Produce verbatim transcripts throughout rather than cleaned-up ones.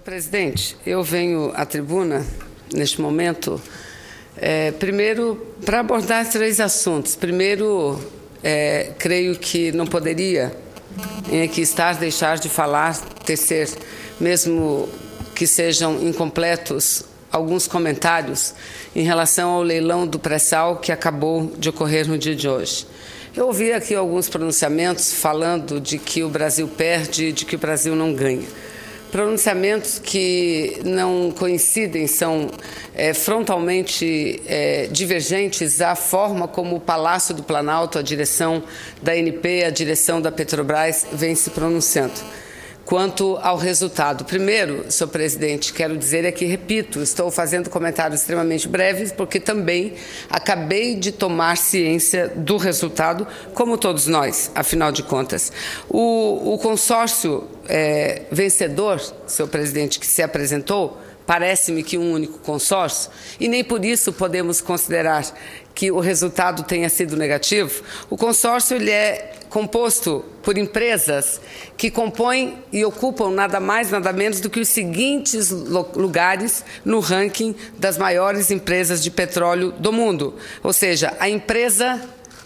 presidente, eu venho à tribuna, neste momento, é, primeiro, para abordar três assuntos. Primeiro, é, creio que não poderia, em aqui estar, deixar de falar, tecer, mesmo que sejam incompletos, alguns comentários em relação ao leilão do pré-sal que acabou de ocorrer no dia de hoje. Eu ouvi aqui alguns pronunciamentos falando de que o Brasil perde, de que o Brasil não ganha. Pronunciamentos que não coincidem, são é, frontalmente é, divergentes à forma como o Palácio do Planalto, a direção da A N P, a direção da Petrobras vem se pronunciando. Quanto ao resultado, primeiro, senhor presidente, quero dizer é que, repito, estou fazendo comentários extremamente breves, porque também acabei de tomar ciência do resultado, como todos nós, afinal de contas. O, o consórcio é, vencedor, senhor presidente, que se apresentou, parece-me que um único consórcio, e nem por isso podemos considerar que o resultado tenha sido negativo. O consórcio ele é composto por empresas que compõem e ocupam nada mais, nada menos do que os seguintes lugares no ranking das maiores empresas de petróleo do mundo. Ou seja, a empresa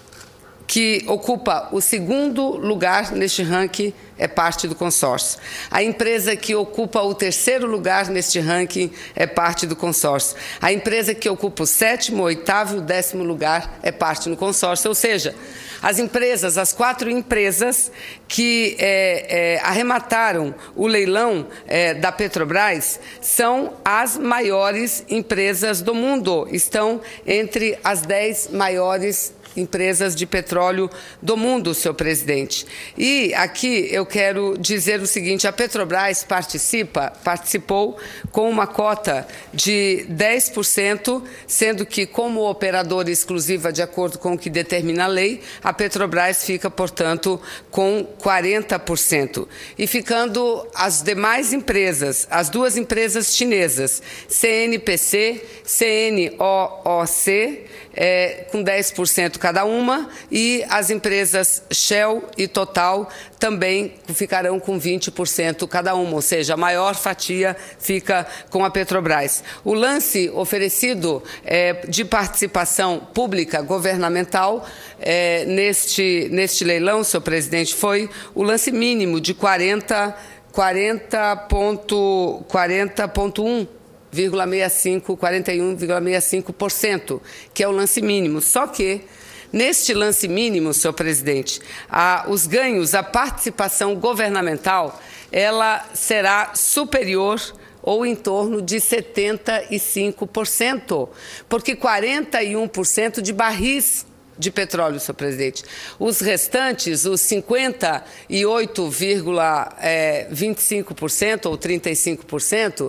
que ocupa o segundo lugar neste ranking é parte do consórcio. A empresa que ocupa o terceiro lugar neste ranking é parte do consórcio. A empresa que ocupa o sétimo, oitavo e o décimo lugar é parte do consórcio. Ou seja, as empresas, as quatro empresas que é, é, arremataram o leilão é, da Petrobras são as maiores empresas do mundo. Estão entre as dez maiores empresas de petróleo do mundo, senhor presidente. E aqui eu quero dizer o seguinte: a Petrobras participa, participou com uma cota de dez por cento, sendo que, como operadora exclusiva, de acordo com o que determina a lei, a Petrobras fica, portanto, com quarenta por cento. E ficando as demais empresas, as duas empresas chinesas, C N P C, C N O O C, é, com dez por cento cada uma, e as empresas Shell e Total também ficarão com vinte por cento cada uma, ou seja, a maior fatia fica com a Petrobras. O lance oferecido é, de participação pública governamental é, neste, neste leilão, senhor presidente, foi o lance mínimo de quarenta ponto um vírgula sessenta e cinco, quarenta e um vírgula sessenta e cinco por cento, que é o lance mínimo. Só que, neste lance mínimo, senhor presidente, a, os ganhos, a participação governamental, ela será superior ou em torno de setenta e cinco por cento, porque quarenta e um por cento de barris de petróleo, senhor presidente. Os restantes, os cinquenta e oito vírgula vinte e cinco por cento ou trinta e cinco por cento,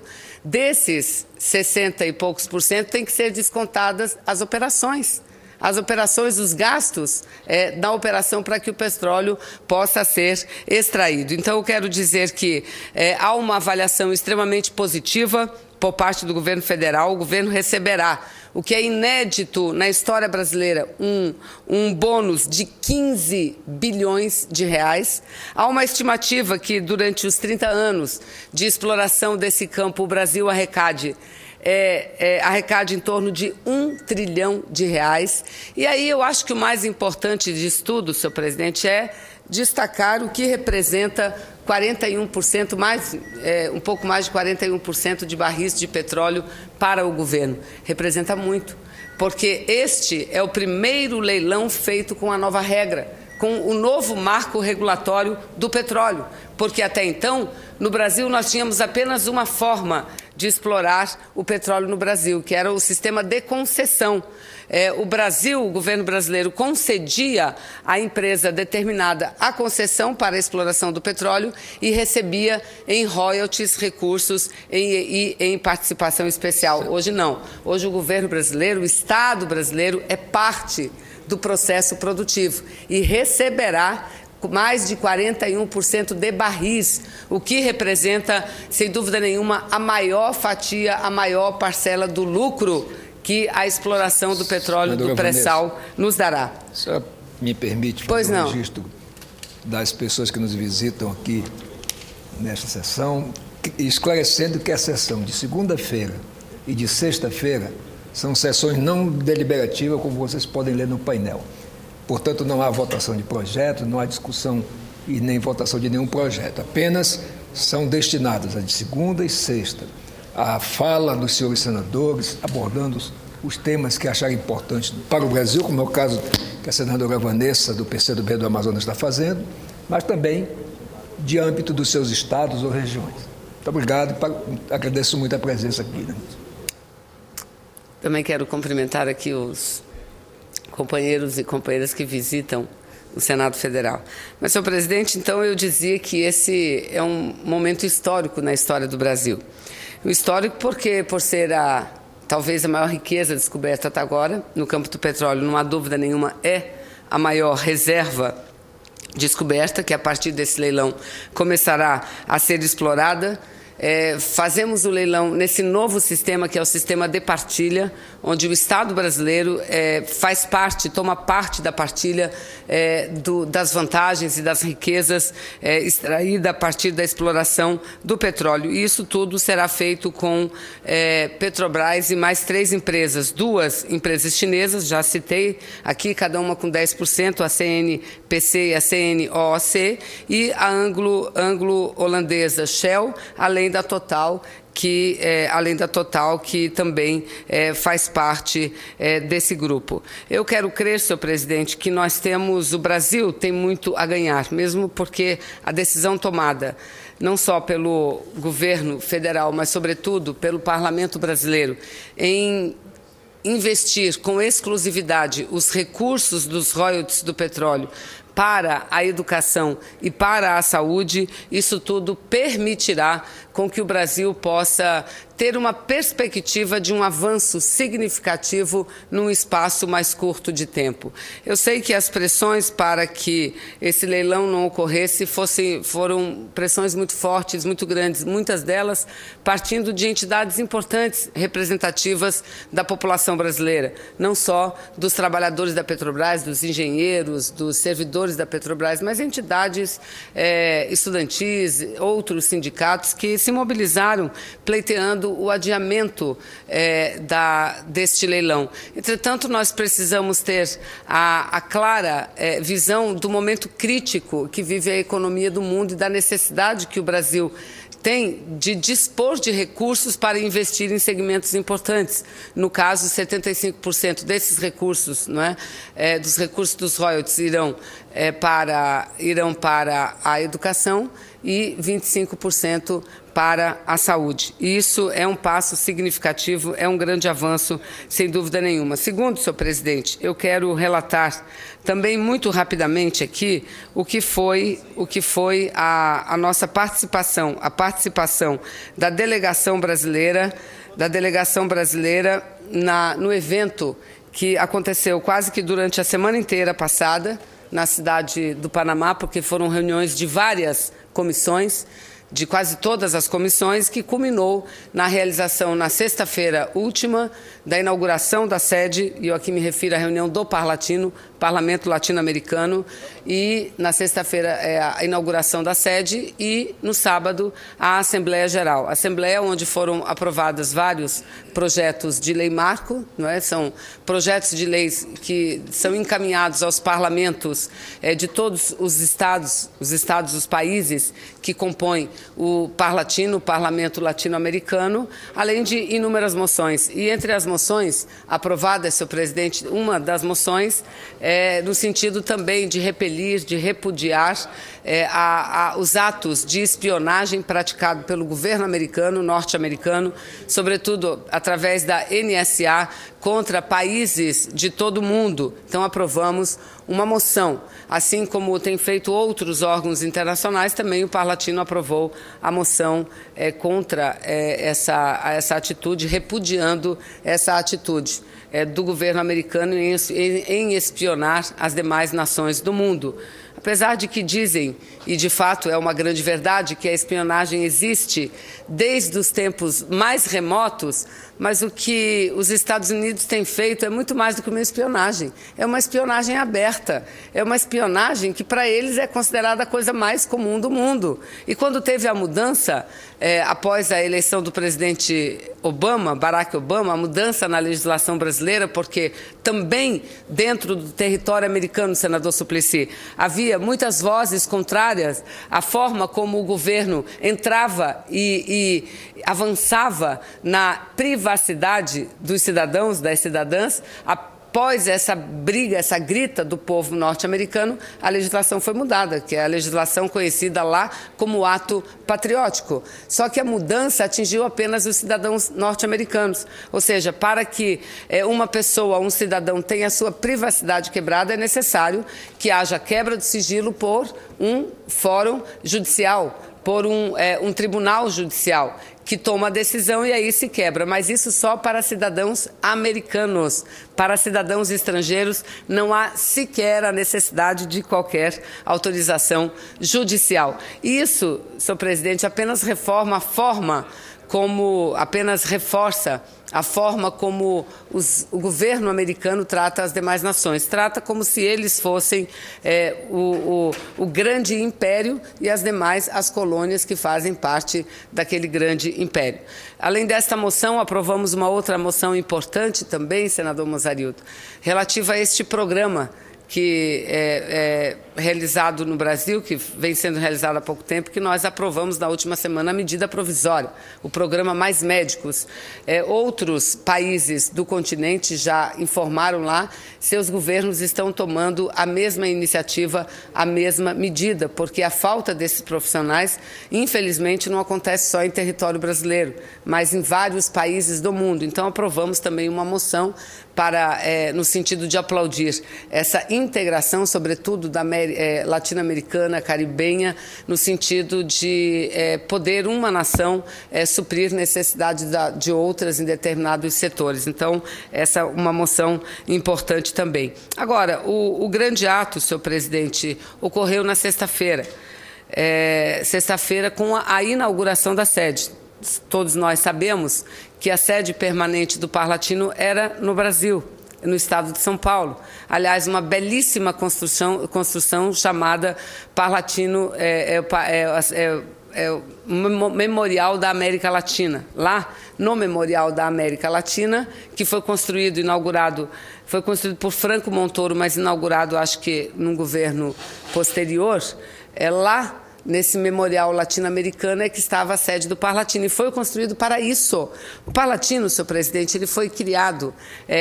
desses sessenta e poucos por cento, tem que ser descontadas as operações. As operações, os gastos é, da operação para que o petróleo possa ser extraído. Então, eu quero dizer que é, há uma avaliação extremamente positiva por parte do governo federal. O governo receberá, o que é inédito na história brasileira, um, um bônus de quinze bilhões de reais. Há uma estimativa que, durante os trinta anos de exploração desse campo, o Brasil arrecade É, é, arrecade em torno de um trilhão de reais. E aí eu acho que o mais importante disso tudo, senhor presidente, é destacar o que representa quarenta e um por cento, mais, é, um pouco mais de quarenta e um por cento de barris de petróleo para o governo. Representa muito, porque este é o primeiro leilão feito com a nova regra, com o novo marco regulatório do petróleo, porque até então, no Brasil, nós tínhamos apenas uma forma de explorar o petróleo no Brasil, que era o sistema de concessão. É, o Brasil, o governo brasileiro, concedia à empresa determinada a concessão para a exploração do petróleo e recebia em royalties recursos e em, em participação especial. Hoje não. Hoje o governo brasileiro, o Estado brasileiro, é parte do processo produtivo e receberá mais de quarenta e um por cento de barris, o que representa, sem dúvida nenhuma, a maior fatia, a maior parcela do lucro que a exploração do petróleo do pré-sal nos dará. A senhora me permite fazer um registro das pessoas que nos visitam aqui nesta sessão. esclarecendo que a sessão de segunda-feira e de sexta-feira são sessões não deliberativas, como vocês podem ler no painel. Portanto, não há votação de projeto, não há discussão e nem votação de nenhum projeto. Apenas são destinadas a de segunda e sexta a fala dos senhores senadores, abordando os, os temas que acharem importantes para o Brasil, como é o caso que a senadora Vanessa, do P C do B do Amazonas, está fazendo, mas também de âmbito dos seus estados ou regiões. Muito obrigado e agradeço muito a presença aqui. Né? Também quero cumprimentar aqui os companheiros e companheiras que visitam o Senado Federal. Mas, senhor presidente, então eu dizia que esse é um momento histórico na história do Brasil. Um histórico porque, por ser a, talvez a maior riqueza descoberta até agora, no campo do petróleo, não há dúvida nenhuma, é a maior reserva descoberta, que a partir desse leilão começará a ser explorada. É, fazemos o leilão nesse novo sistema, que é o sistema de partilha, onde o Estado brasileiro é, faz parte, toma parte da partilha é, do, das vantagens e das riquezas é, extraídas a partir da exploração do petróleo. E isso tudo será feito com é, Petrobras e mais três empresas, duas empresas chinesas, já citei aqui, cada uma com dez por cento, a C N P C e a C N O O C, e a anglo, anglo-holandesa Shell, além da Total, que é, além da Total, que também é, faz parte é, desse grupo. Eu quero crer, senhor presidente, que nós temos, o Brasil tem muito a ganhar, mesmo porque a decisão tomada não só pelo governo federal, mas sobretudo pelo parlamento brasileiro, em investir com exclusividade os recursos dos royalties do petróleo para a educação e para a saúde, isso tudo permitirá com que o Brasil possa ter uma perspectiva de um avanço significativo num espaço mais curto de tempo. Eu sei que as pressões para que esse leilão não ocorresse fossem, foram pressões muito fortes, muito grandes, muitas delas partindo de entidades importantes, representativas da população brasileira, não só dos trabalhadores da Petrobras, dos engenheiros, dos servidores da Petrobras, mas entidades é, estudantis, outros sindicatos que se mobilizaram pleiteando o adiamento é, da, deste leilão. Entretanto, nós precisamos ter a, a clara é, visão do momento crítico que vive a economia do mundo e da necessidade que o Brasil tem de dispor de recursos para investir em segmentos importantes. No caso, setenta e cinco por cento desses recursos, não é, é, dos recursos dos royalties irão, é, para, irão para a educação e vinte e cinco por cento para a saúde. E isso é um passo significativo, é um grande avanço, sem dúvida nenhuma. Segundo, senhor presidente, eu quero relatar também muito rapidamente aqui o que foi, o que foi a, a nossa participação, a participação da delegação brasileira, da delegação brasileira na, no evento que aconteceu quase que durante a semana inteira passada, na cidade do Panamá, porque foram reuniões de várias comissões, de quase todas as comissões, que culminou na realização, na sexta-feira última, da inauguração da sede, e eu aqui me refiro à reunião do Parlatino, Parlamento Latino-Americano, e na sexta-feira é a inauguração da sede e no sábado a Assembleia Geral. Assembleia onde foram aprovados vários projetos de lei marco, não é? São projetos de leis que são encaminhados aos parlamentos é, de todos os estados, os estados, os países que compõem o Parlatino, o Parlamento Latino-Americano, além de inúmeras moções. E entre as moções aprovadas, senhor presidente, uma das moções é no sentido também de repelir, de repudiar é, a, a, os atos de espionagem praticados pelo governo americano, norte-americano, sobretudo através da N S A, contra países de todo o mundo. Então, aprovamos uma moção. Assim como tem feito outros órgãos internacionais, também o Parlatino aprovou a moção é, contra é, essa, essa atitude, repudiando essa atitude é, do governo americano em, em, em espionar as demais nações do mundo. apesar de que dizem, e de fato é uma grande verdade, que a espionagem existe desde os tempos mais remotos, mas o que os Estados Unidos têm feito é muito mais do que uma espionagem. É uma espionagem aberta, é uma espionagem que para eles é considerada a coisa mais comum do mundo. E quando teve a mudança, é, após a eleição do presidente Obama, Barack Obama, a mudança na legislação brasileira, porque também dentro do território americano, senador Suplicy, havia muitas vozes contrárias à forma como o governo entrava e, e avançava na privacidade dos cidadãos, das cidadãs. Após essa briga, essa grita do povo norte-americano, a legislação foi mudada, que é a legislação conhecida lá como ato patriótico. Só que a mudança atingiu apenas os cidadãos norte-americanos. Ou seja, para que é, uma pessoa, um cidadão, tenha a sua privacidade quebrada, é necessário que haja quebra do sigilo por um fórum judicial, por um, é, um tribunal judicial, que toma a decisão e aí se quebra. Mas isso só para cidadãos americanos. Para cidadãos estrangeiros não há sequer a necessidade de qualquer autorização judicial. E isso, senhor presidente, apenas reforma a forma como, apenas reforça a forma como os, o governo americano trata as demais nações. Trata como se eles fossem é, o, o, o grande império e as demais as colônias que fazem parte daquele grande império. Além desta moção, aprovamos uma outra moção importante também, senador Mozarildo, relativa a este programa que é, é realizado no Brasil, que vem sendo realizado há pouco tempo, que nós aprovamos na última semana a medida provisória, o programa Mais Médicos. É, outros países do continente já informaram lá, seus governos estão tomando a mesma iniciativa, a mesma medida, porque a falta desses profissionais, infelizmente, não acontece só em território brasileiro, mas em vários países do mundo. Então, aprovamos também uma moção para, é, no sentido de aplaudir essa integração, sobretudo da é, latino-americana, caribenha, no sentido de é, poder uma nação é, suprir necessidades da, de outras em determinados setores. Então, essa é uma moção importante também. Agora, o, o grande ato, senhor presidente, ocorreu na sexta-feira. É, sexta-feira com a, a inauguração da sede. Todos nós sabemos que a sede permanente do Parlatino era no Brasil, no estado de São Paulo. Aliás, uma belíssima construção, construção chamada Parlatino, é, é, é, é o Memorial da América Latina. Lá, no Memorial da América Latina, que foi construído, inaugurado, foi construído por Franco Montoro, mas inaugurado, acho que, num governo posterior, é lá, nesse memorial latino-americano é que estava a sede do Parlatino, e foi construído para isso. O Parlatino, senhor presidente, ele foi criado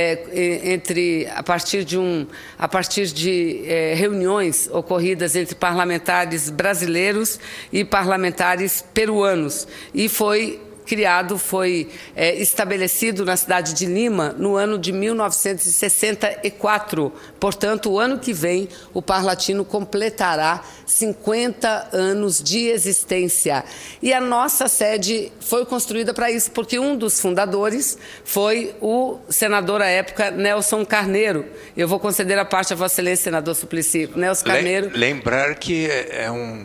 é, entre, a partir de, um, a partir de é, reuniões ocorridas entre parlamentares brasileiros e parlamentares peruanos, e foi criado, foi é, estabelecido na cidade de Lima no ano de mil novecentos e sessenta e quatro. Portanto, o ano que vem, o Parlatino completará cinquenta anos de existência. E a nossa sede foi construída para isso, porque um dos fundadores foi o senador à época, Nelson Carneiro. Eu vou conceder a parte a Vossa Excelência, senador Suplicy. Nelson Carneiro. Lembrar que é um...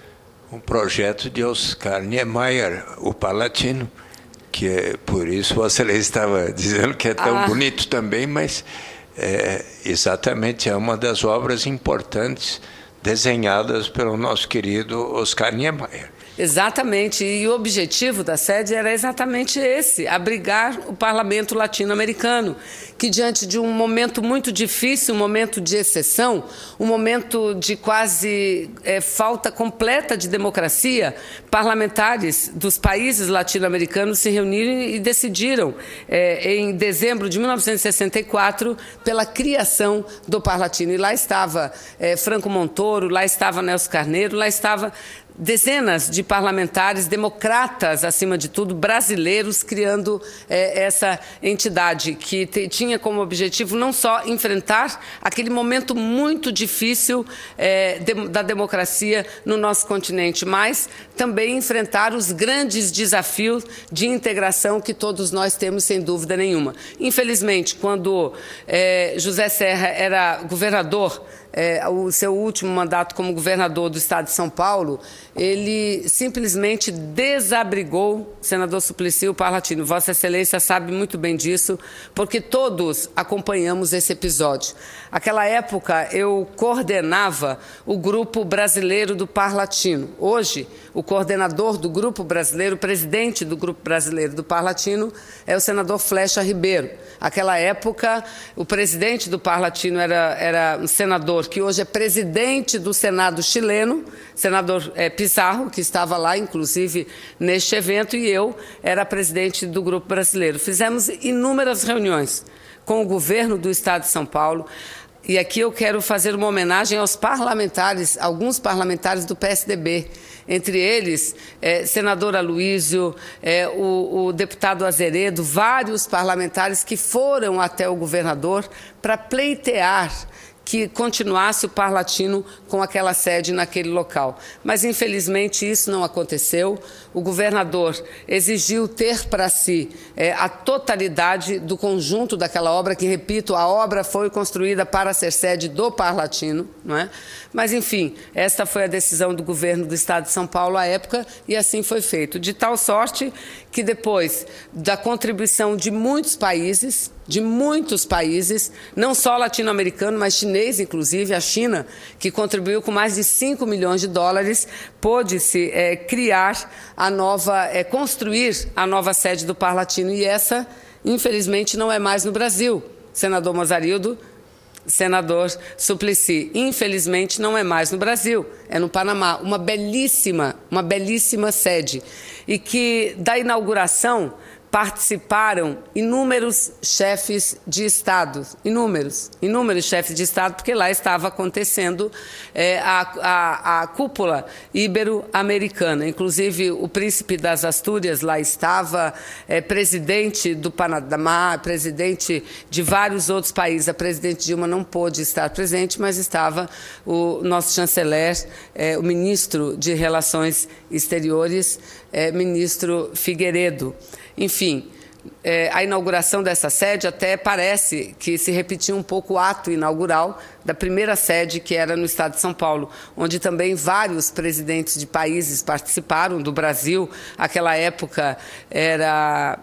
um projeto de Oscar Niemeyer, o Palatino, que é, por isso Vossa Excelência estava dizendo que é tão ah. bonito também, mas é, exatamente é uma das obras importantes desenhadas pelo nosso querido Oscar Niemeyer. Exatamente, e o objetivo da sede era exatamente esse, abrigar o parlamento latino-americano, que diante de um momento muito difícil, um momento de exceção, um momento de quase é, falta completa de democracia, parlamentares dos países latino-americanos se reuniram e decidiram, é, em dezembro de mil novecentos e sessenta e quatro, pela criação do Parlatino. E lá estava é, Franco Montoro, lá estava Nelson Carneiro, lá estava dezenas de parlamentares, democratas, acima de tudo, brasileiros, criando é, essa entidade que te, tinha como objetivo não só enfrentar aquele momento muito difícil é, de, da democracia no nosso continente, mas também enfrentar os grandes desafios de integração que todos nós temos, sem dúvida nenhuma. Infelizmente, quando é, José Serra era governador, É, o seu último mandato como governador do estado de São Paulo, ele simplesmente desabrigou o senador Suplicy, o Parlatino. Vossa Excelência sabe muito bem disso, porque todos acompanhamos esse episódio. Naquela época, eu coordenava o Grupo Brasileiro do Parlatino. Hoje, o coordenador do Grupo Brasileiro, o presidente do Grupo Brasileiro do Parlatino, é o senador Flecha Ribeiro. Naquela época, o presidente do Parlatino era, era um senador que hoje é presidente do Senado chileno, senador é, Pizarro, que estava lá, inclusive, neste evento, e eu era presidente do Grupo Brasileiro. Fizemos inúmeras reuniões com o governo do Estado de São Paulo, e aqui eu quero fazer uma homenagem aos parlamentares, alguns parlamentares do P S D B, entre eles, é, senador Aloysio, é, o, o deputado Azeredo, vários parlamentares que foram até o governador para pleitear que continuasse o Parlatino com aquela sede naquele local. Mas, infelizmente, isso não aconteceu. O governador exigiu ter para si é, a totalidade do conjunto daquela obra, que, repito, a obra foi construída para ser sede do Parlatino, não é? Mas, enfim, esta foi a decisão do governo do Estado de São Paulo à época, e assim foi feito. De tal sorte que, depois da contribuição de muitos países, de muitos países, não só latino-americano, mas chinês, inclusive, a China, que contribuiu com mais de cinco milhões de dólares, pôde-se é, criar a nova, é, construir a nova sede do Parlatino, e essa, infelizmente, não é mais no Brasil. Senador Mozarildo, senador Suplicy, infelizmente não é mais no Brasil, é no Panamá, uma belíssima, uma belíssima sede, e que da inauguração participaram inúmeros chefes de Estado, inúmeros, inúmeros chefes de Estado, porque lá estava acontecendo é, a, a, a cúpula ibero-americana. Inclusive, o príncipe das Astúrias lá estava, é, presidente do Panamá, presidente de vários outros países. A presidente Dilma não pôde estar presente, mas estava o nosso chanceler, é, o ministro de Relações Exteriores, é, ministro Figueiredo. Enfim, é, a inauguração dessa sede até parece que se repetiu um pouco o ato inaugural da primeira sede, que era no estado de São Paulo, onde também vários presidentes de países participaram, do Brasil. Aquela época era,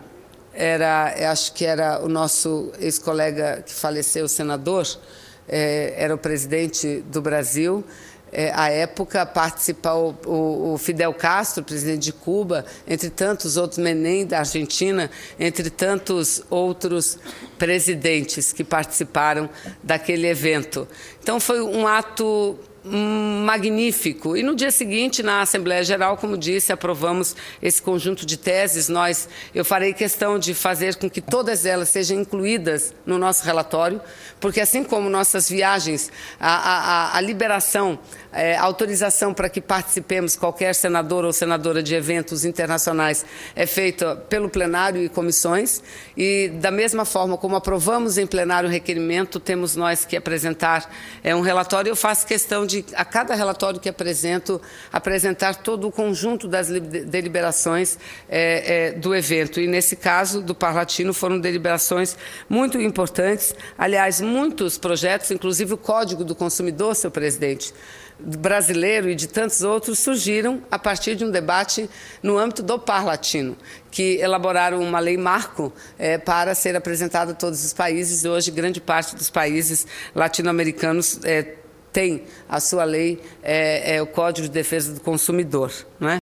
era acho que era o nosso ex-colega que faleceu, o senador, é, era o presidente do Brasil. É, à época, participou o, o Fidel Castro, presidente de Cuba, entre tantos outros, Menem, da Argentina, entre tantos outros presidentes que participaram daquele evento. Então, foi um ato magnífico. E no dia seguinte, na Assembleia Geral, como disse, aprovamos esse conjunto de teses. Nós, eu farei questão de fazer com que todas elas sejam incluídas no nosso relatório, porque assim como nossas viagens, a, a, a liberação, é, a autorização para que participemos, qualquer senador ou senadora de eventos internacionais, é feita pelo plenário e comissões, e da mesma forma como aprovamos em plenário o requerimento, temos nós que apresentar é, um relatório. Eu faço questão de De, a cada relatório que apresento, apresentar todo o conjunto das deliberações é, é, do evento. E, nesse caso, do Parlatino, foram deliberações muito importantes. Aliás, muitos projetos, inclusive o Código do Consumidor, senhor presidente, brasileiro e de tantos outros, surgiram a partir de um debate no âmbito do Parlatino, que elaboraram uma lei-marco é, para ser apresentada a todos os países. E hoje, grande parte dos países latino-americanos é, tem a sua lei, é, é o Código de Defesa do Consumidor, não é?